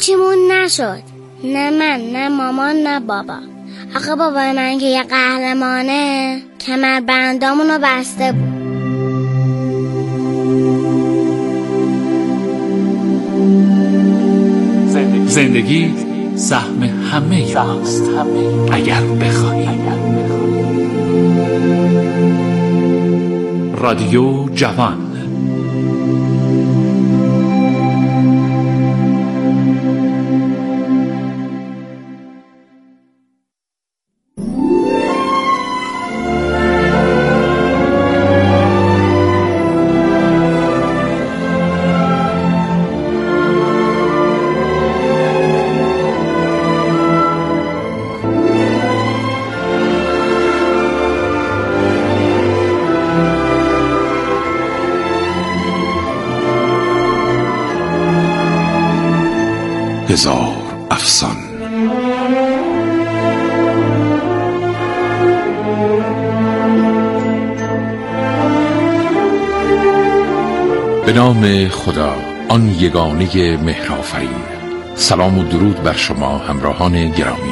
هیچیمون نشد، نه من نه مامان نه بابا. آخه بابای من که یه قهرمانه کمربندامونو بسته بود. زندگی سهم همه ماست اگر بخواهی. رادیو جوان. هزار افسان. به نام خدا، آن یگانه مهرآفرین. سلام و درود بر شما همراهان گرامی.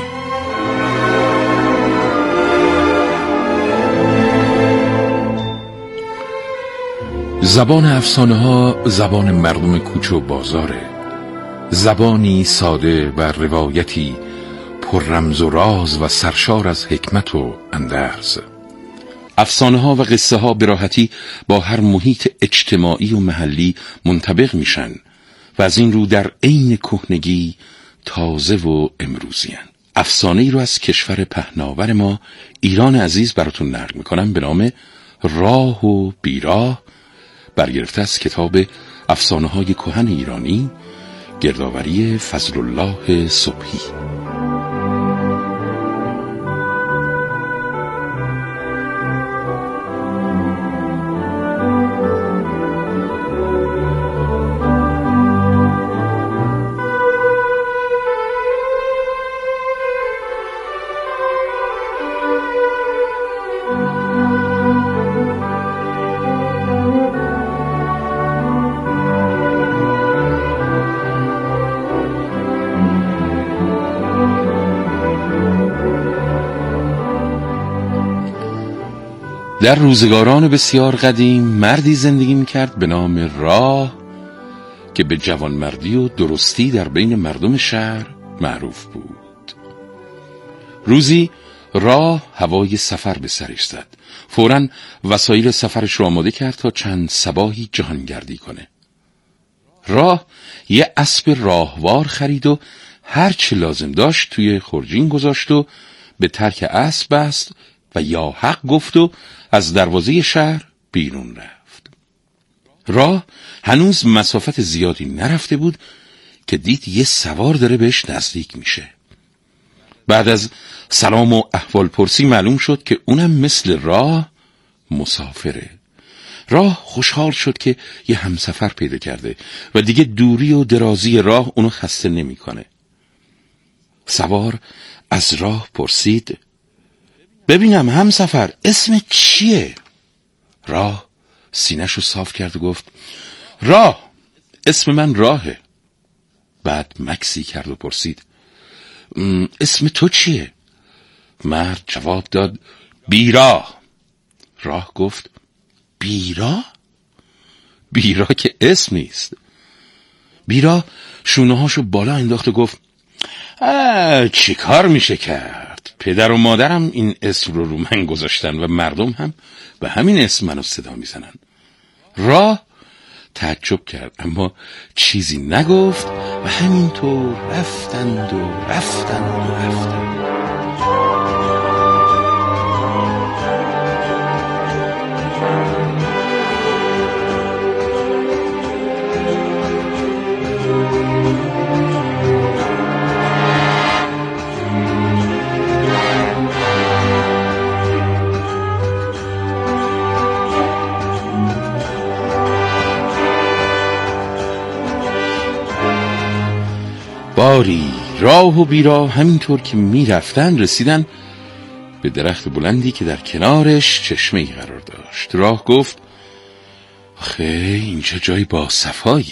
زبان افسانه ها زبان مردم کوچه و بازاره، زبانی ساده و روایتی پر رمز و راز و سرشار از حکمت و اندرز. افسانه ها و قصه ها به راحتی با هر محیط اجتماعی و محلی منطبق میشن و از این رو در عین کهنگی تازه و امروزی هن. افسانه ای رو از کشور پهناور ما ایران عزیز براتون نقل میکنم به نام راه و بیراه، برگرفته از کتاب افسانه های کهن ایرانی، گردآوری فضل الله صبحی. در روزگاران بسیار قدیم مردی زندگی میکرد به نام راه که به جوانمردی و درستی در بین مردم شهر معروف بود. روزی راه هوای سفر به سرش زد. فوراً وسایل سفرش رو آماده کرد تا چند صباحی جهانگردی کنه. راه یه اسب راهوار خرید و هر چه لازم داشت توی خورجین گذاشت و به ترک اسب بست و یا حق گفت و از دروازه شهر بیرون رفت. راه هنوز مسافت زیادی نرفته بود که دید یه سوار داره بهش نزدیک میشه. بعد از سلام و احوال پرسی معلوم شد که اونم مثل راه مسافره. راه خوشحال شد که یه همسفر پیدا کرده و دیگه دوری و درازی راه اونو خسته نمیکنه. سوار از راه پرسید: ببینم همسفر، اسم چیه؟ راه سینه‌شو صاف کرد و گفت: راه، اسم من راهه. بعد مکسی کرد و پرسید: اسم تو چیه؟ مرد جواب داد: بیراه. راه گفت: بیراه؟ بیراه که اسم نیست. بیراه شونه‌هاشو بالا انداخت و گفت: چی کار میشه کرد؟ پدر و مادرم این اسم رو من گذاشتن و مردم هم به همین اسم منو صدا میزنن. راه تعجب کرد اما چیزی نگفت و همینطور رفتند و رفتند و رفتند. باری راه و بیراه همینطور که میرفتن رسیدن به درخت بلندی که در کنارش چشمه‌ای قرار داشت. راه گفت: آخه اینجا جای با صفاییه.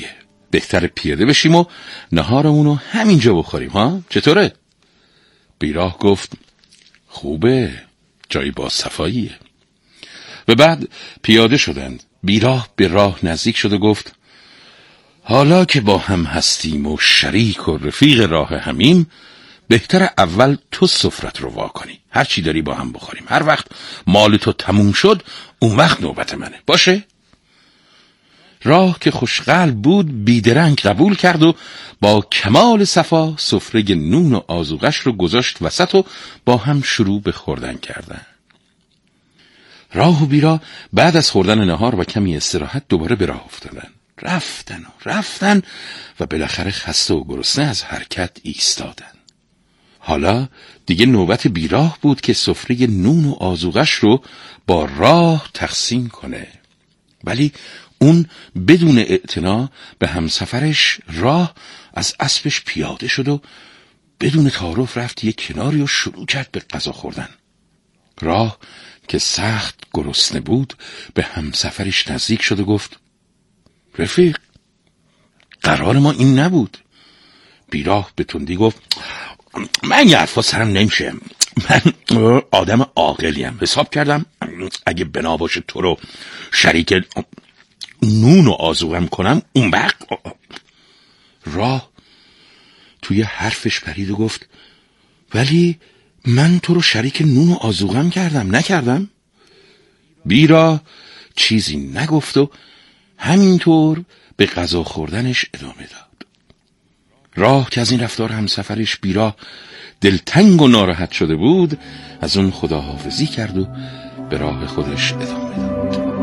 بهتر پیاده بشیم و نهارمونو همینجا بخوریم ها؟ چطوره؟ بیراه گفت خوبه، جایی با صفاییه. و بعد پیاده شدند. بیراه به راه نزدیک شد و گفت حالا که با هم هستیم و شریک و رفیق راه همیم، بهتر اول تو سفرت رو وا کنی، هر چی داری با هم بخوریم. هر وقت مال تو تموم شد اون وقت نوبت منه، باشه؟ راه که خوشقلب بود بیدرنگ قبول کرد و با کمال صفا سفره نون و آذوقش رو گذاشت وسط و با هم شروع به خوردن کردن. راه و بیرا بعد از خوردن نهار و کمی استراحت دوباره به راه افتادن. رفتن و بالاخره خسته و گرسنه از حرکت ایستادن. حالا دیگه نوبت بیراه بود که سفره نون و آذوقش رو با راه تقسیم کنه، ولی اون بدون اعتنا به همسفرش راه از اسبش پیاده شد و بدون تعارف رفت یک کناری و شروع کرد به غذا خوردن. راه که سخت گرسنه بود به همسفرش نزدیک شد و گفت رفیق، قرار ما این نبود. بیراه به تندی گفت من یه حرفا سرم نمیشه، من آدم عاقلیم، حساب کردم اگه بنا باشه تو رو شریک نون و آذوقم کنم اون وقت. راه توی حرفش پرید و گفت ولی من تو رو شریک نون و آذوقم کردم نکردم؟ بیراه چیزی نگفت و همینطور به غذا خوردنش ادامه داد. راه که از این رفتار همسفرش بیراه دلتنگ و ناراحت شده بود از اون خداحافظی کرد و به راه خودش ادامه داد.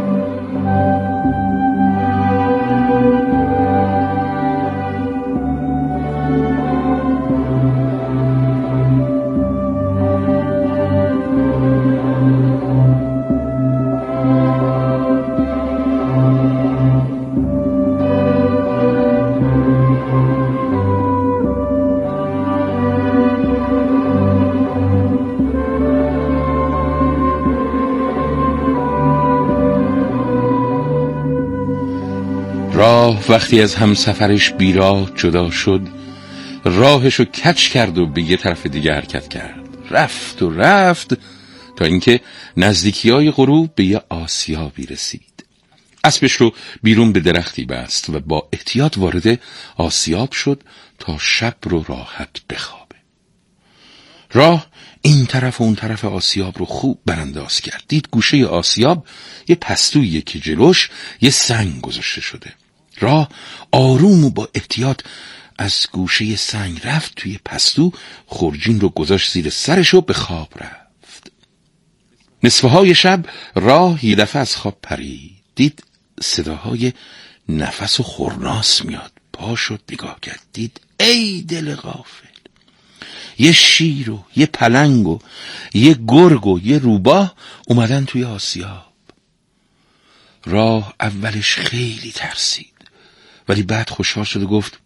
راه وقتی از همسفرش بیراه جدا شد راهشو کج کرد و به یه طرف دیگه حرکت کرد. رفت تا اینکه نزدیکی‌های غروب به یه آسیابی رسید. اسبش رو بیرون به درختی بست و با احتیاط وارد آسیاب شد تا شب رو راحت بخوابه. راه این طرف و اون طرف آسیاب رو خوب برانداز کرد. دید گوشه آسیاب یه پستویی که جلوش یه سنگ گذاشته شده. راه آروم و با احتیاط از گوشه سنگ رفت توی پستو، خورجین رو گذاشت زیر سرش و به خواب رفت. نصفه های شب راه یه دفعه از خواب پرید. دید صداهای نفس و خورناس میاد. پا شد نگاه کرد. دید ای دل غافل، یه شیر و یه پلنگ و یه گرگ و یه روباه اومدن توی آسیاب. راه اولش خیلی ترسید ولی بعد خوشحال شد و گفت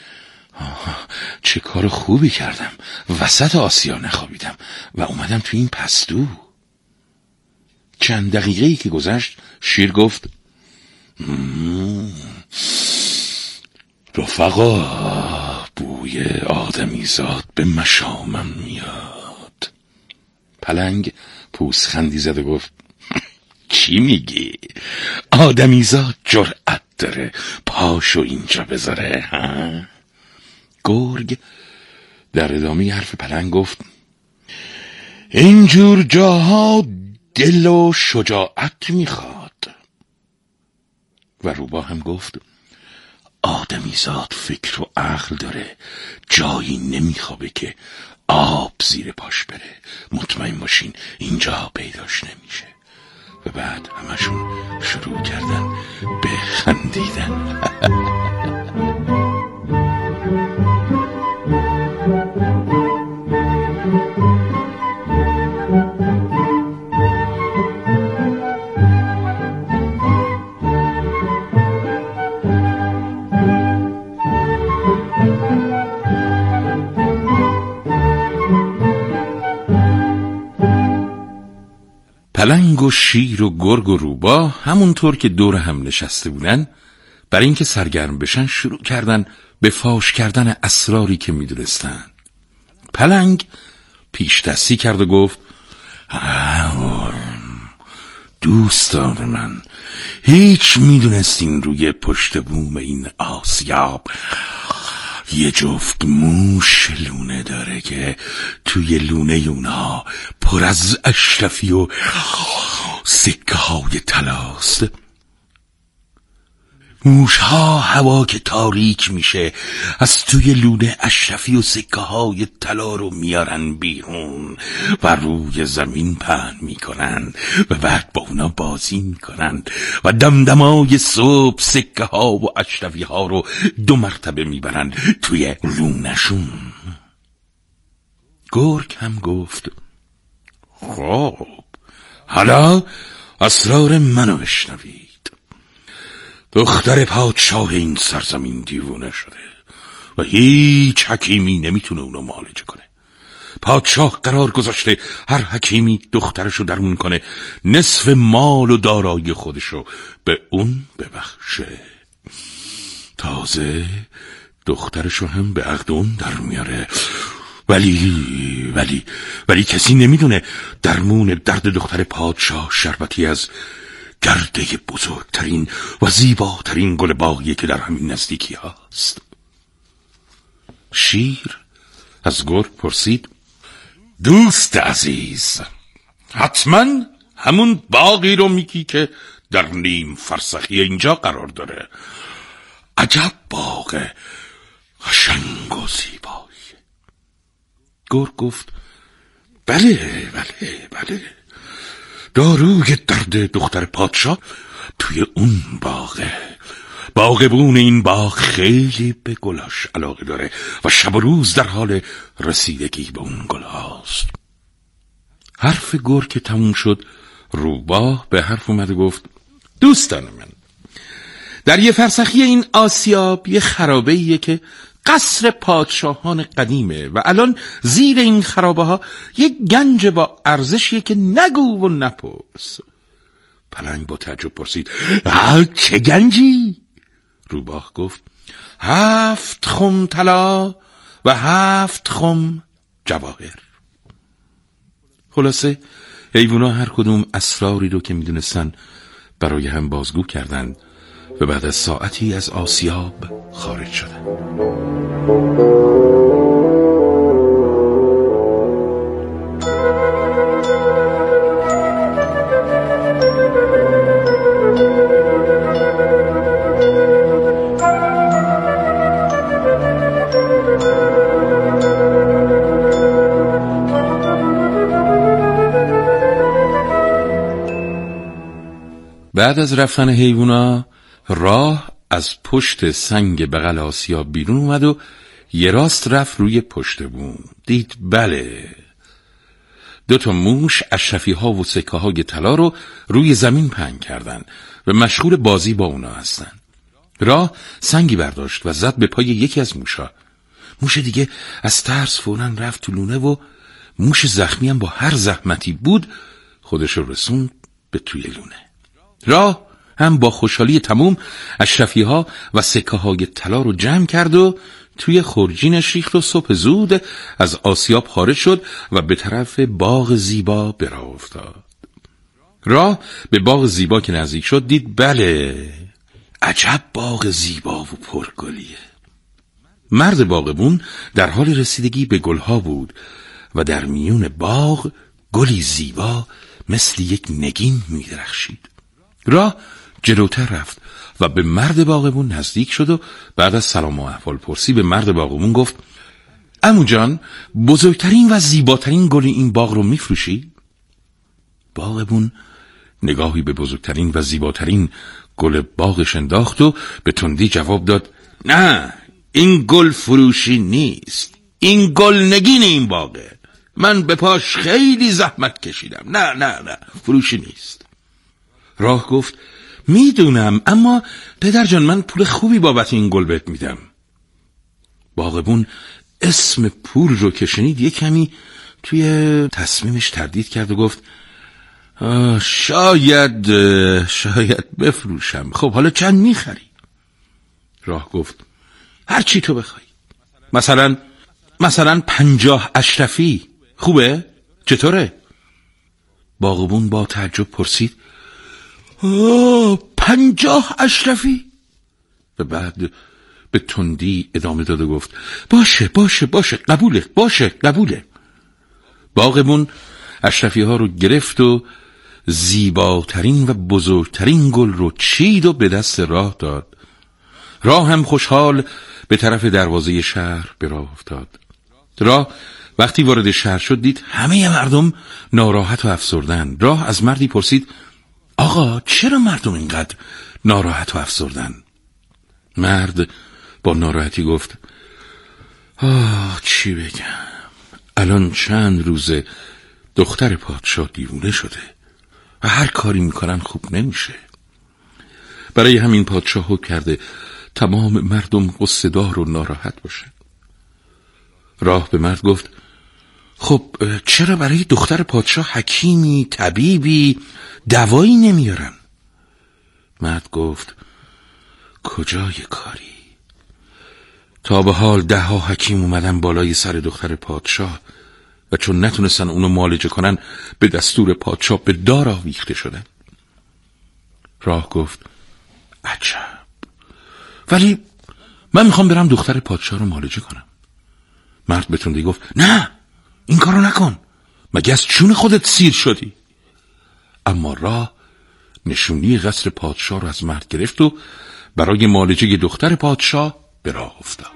چه کار خوبی کردم، وسط آسیا نخوابیدم و اومدم توی این پستو. چند دقیقه‌ای که گذشت شیر گفت رفقا، بوی آدمیزاد به مشامم میاد. پلنگ پوزخندی زد و گفت چی میگی؟ آدمیزاد جرأت داره پاشو اینجا بذاره ها؟ گرگ در ادامه حرف پلنگ گفت اینجور جاها دل و شجاعت میخواد. و روباه هم گفت آدمیزاد فکر و عقل داره، جایی نمیخوابه که آب زیر پاش بره، مطمئن باشین اینجا پیداش نمیشه. و بعد همشون شروع کردن به خندیدن. پلنگ و شیر و گرگ و روباه همونطور که دور هم نشسته بودن برای اینکه سرگرم بشن شروع کردن به فاش کردن اسراری که میدونستن. پلنگ پیش دستی کرد و گفت دوستان من، هیچ میدونستین روی پشت بوم این آسیاب یه جفت موش لونه داره که توی لونه اونها پر از اشرفی و سکه های طلاست؟ موش ها هوا که تاریک میشه از توی لونه اشرفی و سکه های طلا رو میارن بیرون و روی زمین پهن میکنن و بعد با اونا بازی میکنن و دمدمای صبح سکه ها و اشرفی ها رو 2 مرتبه میبرن توی لونشون. گرگ هم گفت خب حالا اسرار منو بشنوید. دختر پادشاه این سرزمین دیوونه شده و هیچ حکیمی نمیتونه اونو معالجه کنه. پادشاه قرار گذاشته هر حکیمی دخترشو درمون کنه نصف مال و دارایی خودشو به اون ببخشه. تازه دخترشو هم به عقد اون در میاره. ولی کسی نمیدونه درمون درد دختر پادشاه شربتی از گرده بزرگترین و زیباترین گل باغی که در همین نزدیکی هست. شیر از گرگ پرسید دوست عزیز، حتما همون باغی رو میگی که در نیم فرسخی اینجا قرار داره؟ عجب باغ قشنگ و زیبایی. گرگ گفت بله داروی درد دختر پادشاه توی اون باغه. باغبون این باغ خیلی به گلاش علاقه داره و شب و روز در حال رسیدگی به اون گل هاست. حرف گرگ که تموم شد روباه به حرف اومد و گفت دوستان من، در یه فرسخی این آسیاب یه خرابه‌ایه که قصر پادشاهان قدیمه و الان زیر این خرابه ها یک گنج با ارزشیه که نگو و نپرس. پلنگ با تعجب پرسید چه گنجی؟ روباه گفت 7 خم طلا و 7 خم جواهر. خلاصه حیونا هر کدوم اسراری رو که میدونستن برای هم بازگو کردن و بعد از ساعتی از آسیاب خارج شدن. بعد از رفتن حیونا راه از پشت سنگ بغل آسیاب بیرون اومد و یه راست رفت روی پشت بوم. دید بله 2 موش اشرفی ها و سکه های طلا رو روی زمین پهن کردن و مشغول بازی با اونا هستن. راه سنگی برداشت و زد به پای یکی از موشا. موش دیگه از ترس فوراً رفت تو لونه و موش زخمی هم با هر زحمتی بود خودش رو رسوند به توی لونه. راه هم با خوشحالی تموم اشرفی ها و سکه های طلا رو جمع کرد و توی خورجینش ریخت و صبح زود از آسیاب خارج شد و به طرف باغ زیبا به راه افتاد. راه به باغ زیبا که نزدیک شد دید بله عجب باغ زیبا و پرگلیه. مرد باغبون در حال رسیدگی به گلها بود و در میون باغ گلی زیبا مثل یک نگین می‌درخشید. راه جلوتر رفت و به مرد باغبون نزدیک شد و بعد از سلام و احوال پرسی به مرد باغبون گفت عمو جان، بزرگترین و زیباترین گل این باغ رو میفروشی؟ باغبون نگاهی به بزرگترین و زیباترین گل باغش انداخت و به تندی جواب داد نه، این گل فروشی نیست، این گل نگین این باغه. من به پاش خیلی زحمت کشیدم. نه فروشی نیست. راه گفت میدونم، اما پدر جان من پول خوبی بابت این گل بهت میدم. باغبون اسم پول رو که شنید یک کمی توی تصمیمش تردید کرد و گفت شاید بفروشم. خب حالا چند میخری؟ راه گفت هر چی تو بخوای. مثلا 50 اشرفی خوبه؟ چطوره؟ باغبون با تعجب پرسید 50 اشرفی؟ و بعد به تندی ادامه داد و گفت باشه قبوله. باغبون اشرفی ها رو گرفت و زیباترین و بزرگترین گل رو چید و به دست راه داد. راه هم خوشحال به طرف دروازه شهر به راه افتاد. راه وقتی وارد شهر شد دید همه مردم ناراحت و افسردن. راه از مردی پرسید آقا چرا مردم اینقدر ناراحت و افسردن؟ مرد با ناراحتی گفت چی بگم، الان چند روزه دختر پادشاه دیوونه شده و هر کاری میکنن خوب نمیشه. برای همین پادشاه حکم کرده تمام مردم غصه دار و ناراحت باشه. راه به مرد گفت خب چرا برای دختر پادشاه حکیمی، طبیبی، دوایی نمیارن؟ مرد گفت کجای کاری؟ تا به حال 10 حکیم اومدن بالای سر دختر پادشاه و چون نتونستن اونو معالجه کنن به دستور پادشاه به دار آویخته شدن. راه گفت عجب، ولی من میخوام برم دختر پادشاه رو معالجه کنم. مرد به تندی گفت نه این کارو نکن، مگه از چون خودت سیر شدی؟ اما راه نشونی قصر پادشاه رو از مرد گرفت و برای معالجه دختر پادشاه به راه افتاد.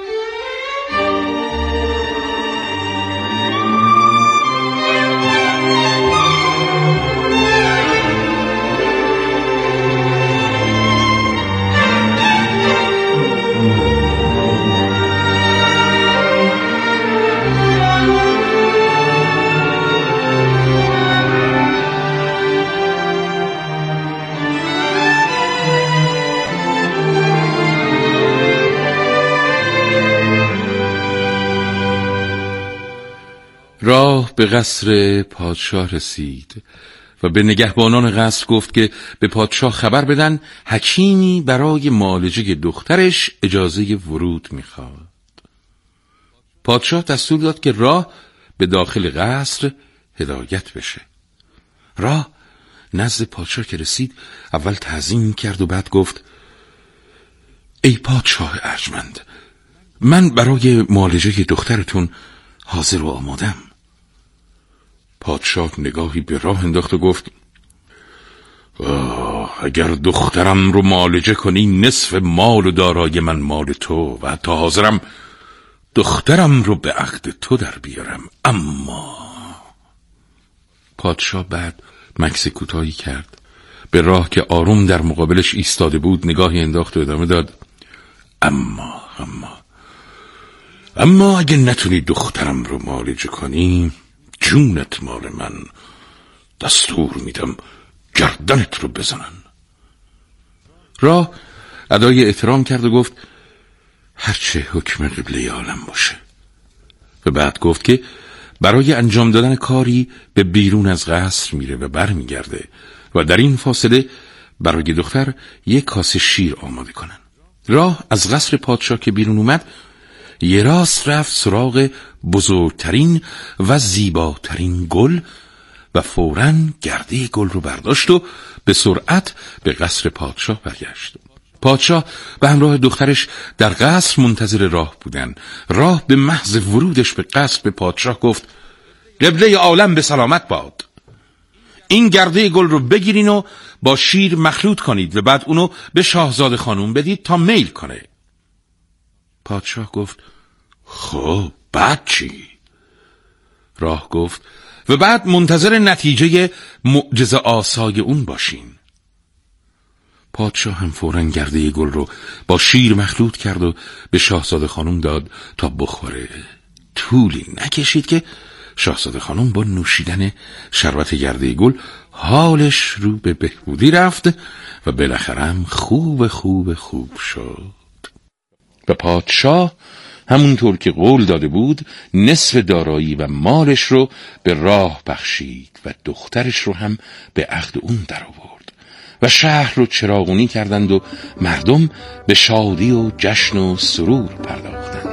راه به قصر پادشاه رسید و به نگهبانان قصر گفت که به پادشاه خبر بدن حکیمی برای معالجه دخترش اجازه ورود میخواد. پادشاه دستور داد که راه به داخل قصر هدایت بشه. راه نزد پادشاه که رسید اول تعظیم کرد و بعد گفت ای پادشاه ارجمند، من برای معالجه دخترتون حاضر و آمادم. پادشاه نگاهی به راه انداخت و گفت اگر دخترم رو معالجه کنی نصف مال و دارایی من مال تو و حتی حاضرم دخترم رو به عقد تو در بیارم. اما پادشاه بعد مکث کوتاهی کرد، به راه که آروم در مقابلش ایستاده بود نگاهی انداخت و ادامه داد اما اگه نتونی دخترم رو معالجه کنی جونت مال من، دستور میدم گردنت رو بزنن. راه ادای احترام کرد و گفت هرچه حکم قبله عالم باشه و بعد گفت که برای انجام دادن کاری به بیرون از قصر میره و برمیگرده و در این فاصله برای دختر یک کاسه شیر آماده کنن. راه از قصر پادشاه که بیرون اومد یه راست رفت سراغ بزرگترین و زیباترین گل و فوراً گرده گل رو برداشت و به سرعت به قصر پادشاه برگشت. پادشاه به همراه دخترش در قصر منتظر راه بودن. راه به محض ورودش به قصر به پادشاه گفت قبله عالم به سلامت باد. این گرده گل رو بگیرین و با شیر مخلوط کنید و بعد اونو به شاهزاده خانوم بدید تا میل کنه. پادشاه گفت خب بعد چی؟ راه گفت و بعد منتظر نتیجه معجزه آسای اون باشین. پادشاه هم فوراً گرده گل رو با شیر مخلوط کرد و به شاهزاده خانوم داد تا بخوره. طولی نکشید که شاهزاده خانوم با نوشیدن شربت گرده گل حالش رو به بهبودی رفت و بالاخره هم خوب شد. و پادشاه همونطور که قول داده بود نصف دارایی و مالش رو به راه بخشید و دخترش رو هم به عقد اون در آورد و شهر رو چراغونی کردند و مردم به شادی و جشن و سرور پرداختند.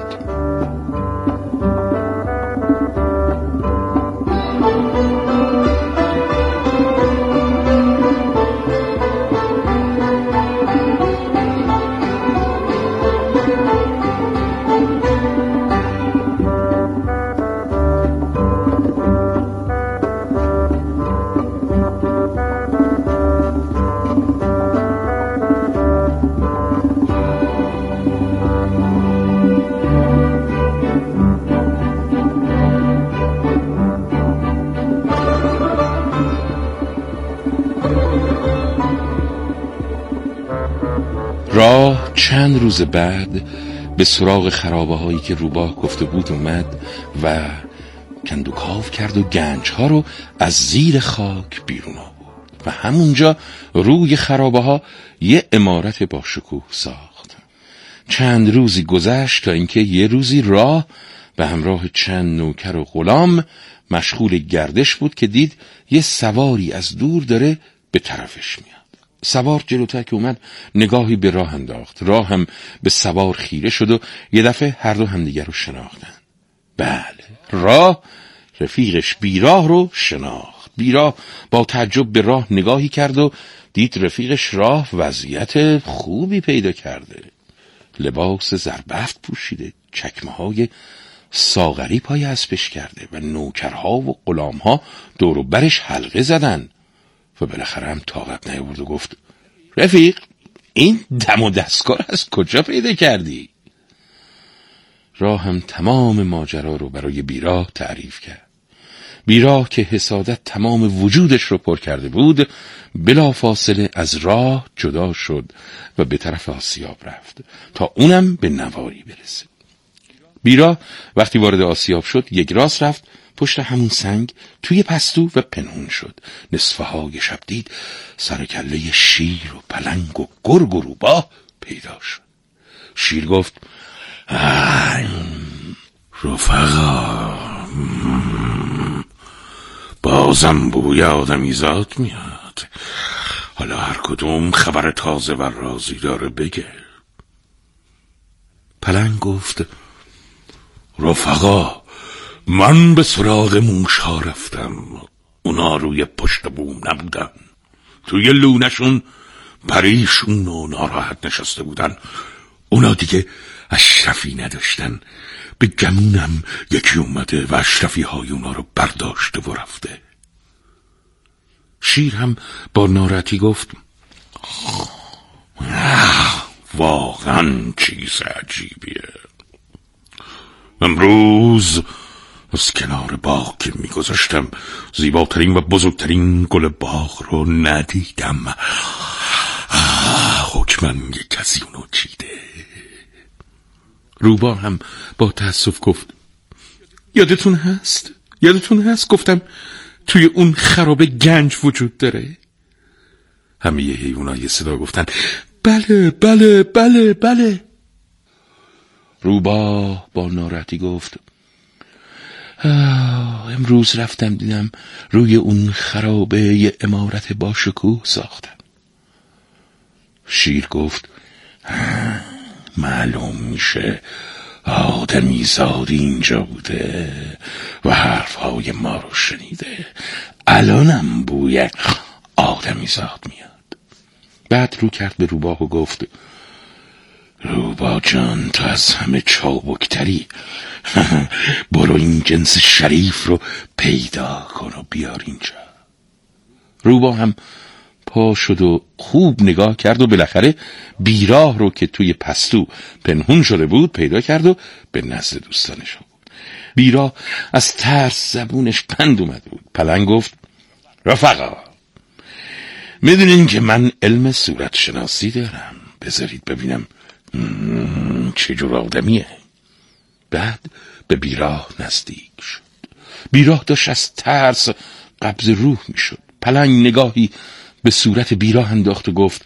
راه چند روز بعد به سراغ خرابه هایی که روباه گفته بود اومد و کندوکاو کرد و گنج ها رو از زیر خاک بیرون آورد و همونجا روی خرابه ها یه عمارت با شکوه ساخت. چند روزی گذشت تا اینکه یه روزی راه به همراه چند نوکر و غلام مشغول گردش بود که دید یه سواری از دور داره به طرفش میاد. سوار جلوتر که اومد نگاهی به راه انداخت. راه هم به سوار خیره شد و یه دفعه هر دو همدیگر رو شناختن. بله، راه رفیقش بیراه رو شناخت. بیراه با تعجب به راه نگاهی کرد و دید رفیقش راه وضعیت خوبی پیدا کرده. لباس زربفت پوشیده، چکمه های ساغری پای اسبش کرده و نوکرها و غلامها دور و برش حلقه زدن. و بالاخره هم طاقت نیاورد و گفت: رفیق، این دم و دستگاه از کجا پیدا کردی؟ راه هم تمام ماجرا رو برای بیراه تعریف کرد. بیراه که حسادت تمام وجودش رو پر کرده بود بلافاصله از راه جدا شد و به طرف آسیاب رفت تا اونم به نواری برسه. بیراه وقتی وارد آسیاب شد یک راست رفت پشت همون سنگ توی پستو و پنهون شد. نصفه های شب دید سر کله شیر و پلنگ و گرگ و روباه پیدا شد. شیر گفت: رفقا، بازم بوی آدمیزاد میاد. حالا هر کدوم خبر تازه و رازی داره بگه. پلنگ گفت: رفقا، من به سراغ موشها رفتم. اونا روی پشت بوم نبودن، توی لونشون پریشون و ناراحت نشسته بودن. اونا دیگه اشرفی نداشتن. به گمونم یکی اومده و اشرفی های اونا رو برداشته و رفته. شیر هم با ناراحتی گفت: واقعا چیز عجیبیه. امروز از کنار باغ که میگذاشتم زیباترین و بزرگترین گل باغ رو ندیدم. حکماً یک کسی اونو چیده. روباه هم با تأسف گفت: یادتون هست گفتم توی اون خرابه گنج وجود داره. همه حیوانای صدا گفتن: بله بله بله بله. روباه با ناراحتی گفت: امروز رفتم دیدم روی اون خرابه یه عمارت با شکوه ساختن. شیر گفت: معلوم میشه آدمی زادی اینجا بوده و حرفهای ما رو شنیده. الانم بوی آدمی زاد میاد. بعد رو کرد به روباه و گفت: روباه جان، تو از همه چابکتری. برو این جنس شریف رو پیدا کن و بیار اینجا. روباه هم پا شد و خوب نگاه کرد و بالاخره بیراه رو که توی پستو پنهون شده بود پیدا کرد و به نزد دوستانش آورد. بیراه از ترس زبونش بند اومده بود. پلنگ گفت: رفقا، میدونین که من علم صورت شناسی دارم. بذارید ببینم چه جور آدمیه. بعد به بیراه نزدیک شد. بیراه داشت از ترس قبض روح میشد. پلنگ نگاهی به صورت بیراه انداخت و گفت: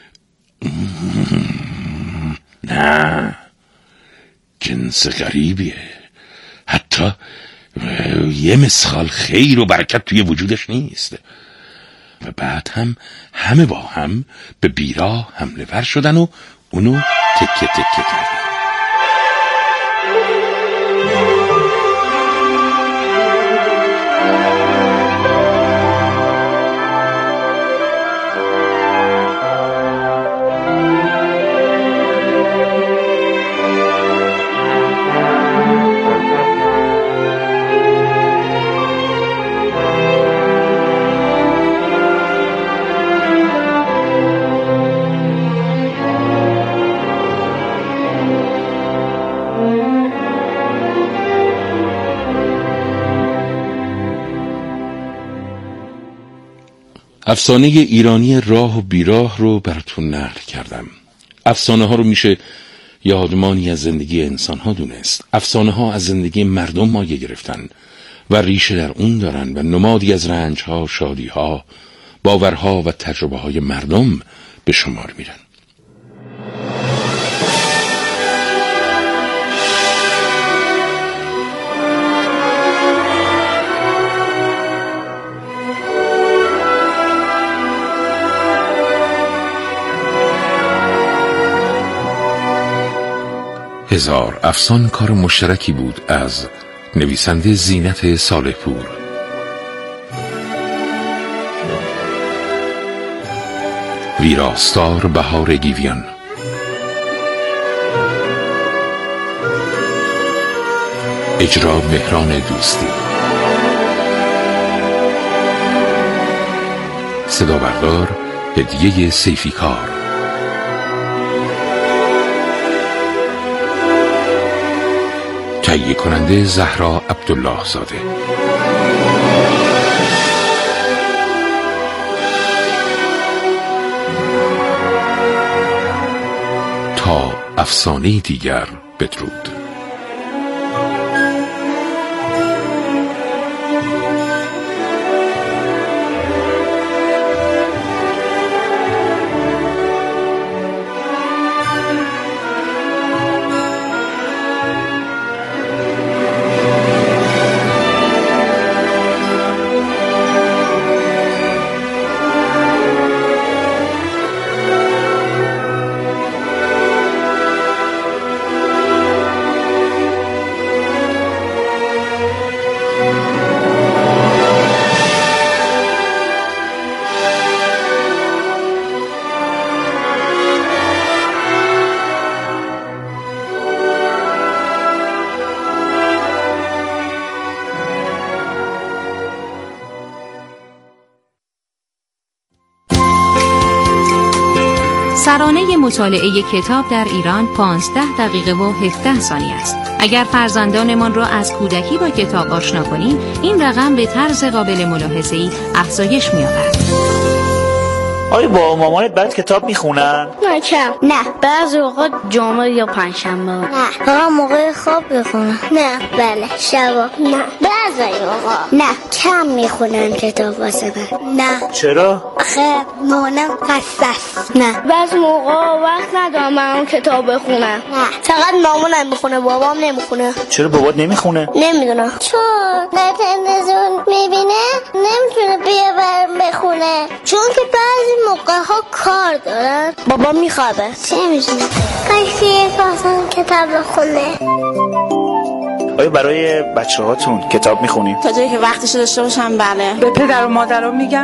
نه، جنس غریبیه. حتی یه مسخال خیر و برکت توی وجودش نیست. و بعد هم همه با هم به بیراه حمله ور شدن و اونو تکه تکه کردن. افسانه ایرانی راه و بیراه رو براتون نقل کردم. افسانه ها رو میشه یادمانی از زندگی انسان ها دونست. افسانه ها از زندگی مردم مایه گرفتن و ریشه در اون دارن و نمادی از رنج ها، شادی ها، باورها و تجربه های مردم به شمار میرن. هزار افسان کار مشترکی بود از نویسنده زینت صالح پور، ویراستار بهار گیویان، اجرا مهران دوستی، صدا بردار هدیه سیفیکار، تهیه کننده زهرا عبدالله زاده. تا افسانه دیگر بدرود. ترانه مطالعه کتاب در ایران 15 دقیقه و 17 ثانیه است. اگر فرزندانمان را از کودکی با کتاب آشنا کنیم، این رقم به طرز قابل ملاحظه‌ای افزایش می‌یابد. آیا با مامانت بعد کتاب میخونن؟ نه کم. نه بعضی اوقات جمعه یا پنجشنبه. نه فقط موقع خواب بخونن. نه بله شبا. نه بعضی اوقات. نه کم میخونن کتاب واسه من. نه چرا؟ آخه مامانم قصص. نه بعضی موقع وقت ندارم من کتاب بخونم. نه فقط مامانم میخونه، بابام نمیخونه. چرا بابات نمیخونه؟ نمیدونم چون در تلویزیون میبینه نمیتونه بیا برم بخونه، چون که بعضی موقع ها کار دارن. بابا میخوابه. چه میدونم کاشکی یک کتاب بخونه. آیا برای بچه هاتون کتاب میخونید؟ تا جایی که وقتش داشته باشم بله. به پدر و مادرم میگم